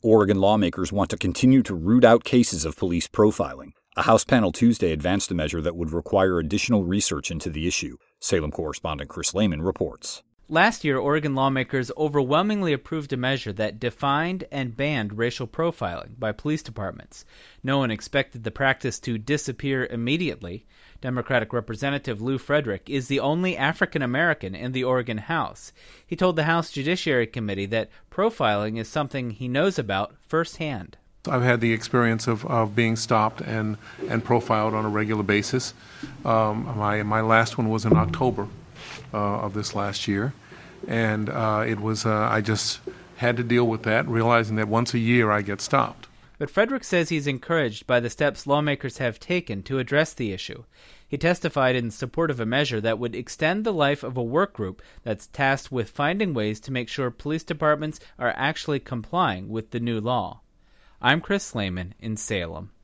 Oregon lawmakers want to continue to root out cases of police profiling. A House panel Tuesday advanced a measure that would require additional research into the issue. Salem correspondent Chris Lehman reports. Last year, Oregon lawmakers overwhelmingly approved a measure that defined and banned racial profiling by police departments. No one expected the practice to disappear immediately. Democratic Representative Lou Frederick is the only African American in the Oregon House. He told the House Judiciary Committee that profiling is something he knows about firsthand. I've had the experience of being stopped and profiled on a regular basis. My last one was in October of this last year, and it was I just had to deal with that, realizing that once a year I get stopped. But Frederick says he's encouraged by the steps lawmakers have taken to address the issue. He testified in support of a measure that would extend the life of a work group that's tasked with finding ways to make sure police departments are actually complying with the new law. I'm Chris Lehman in Salem.